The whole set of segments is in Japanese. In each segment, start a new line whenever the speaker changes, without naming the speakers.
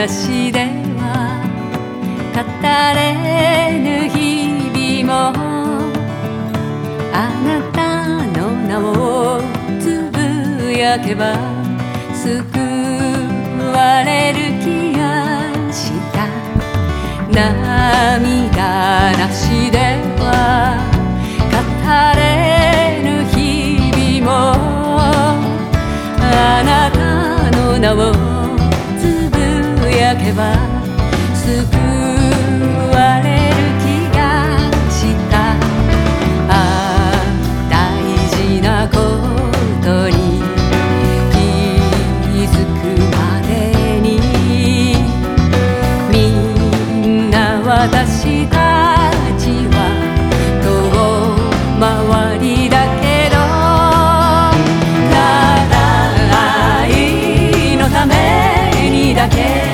話では語れぬ日々もあなたの名をつぶやけば救われる気がした涙なしでは語れぬ日々もあなたの名をつぶやけば救われる気がした大事なことに気づくまでにみんな私たちは遠回りだけどただ愛のためにだけ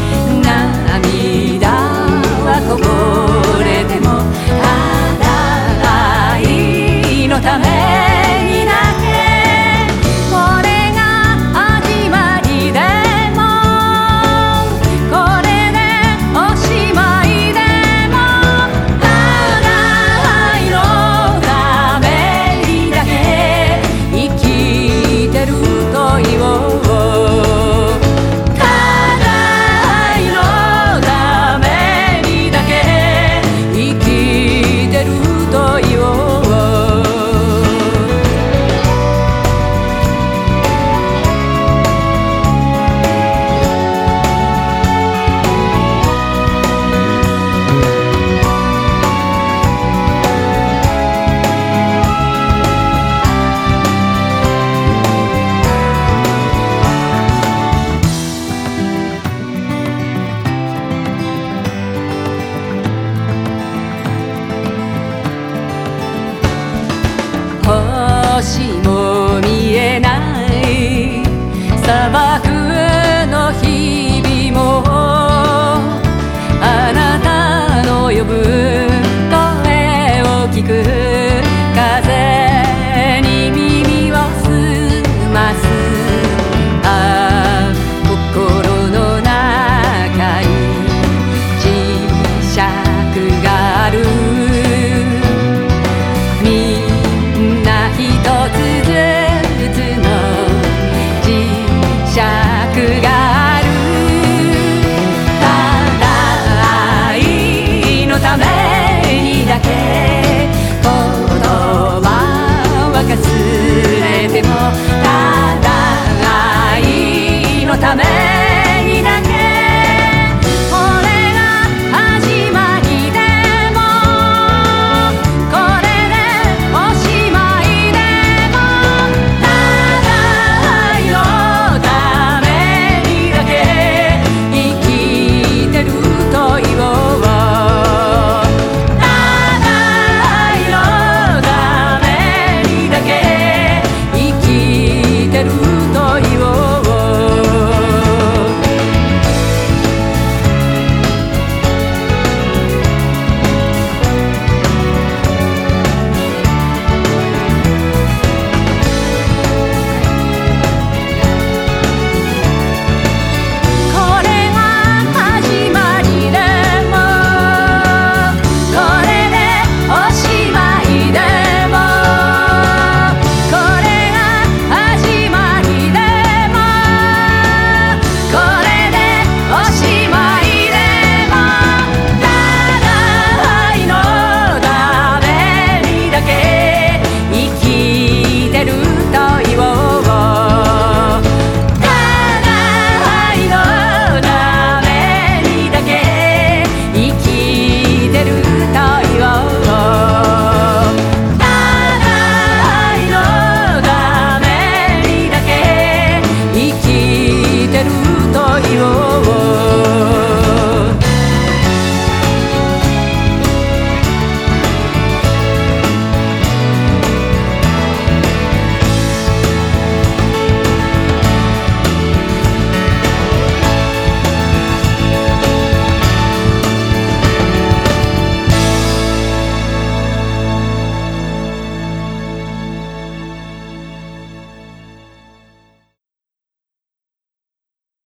涙はこぼれてもただ愛のためにだけこれが始まりでもこれでおしまいでもただ愛のためにだけ生きてると言おう星